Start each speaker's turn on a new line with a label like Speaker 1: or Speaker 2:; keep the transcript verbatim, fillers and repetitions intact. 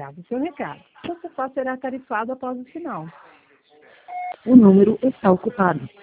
Speaker 1: Grave seu recado. Você só será tarifado após o sinal.
Speaker 2: O número está ocupado.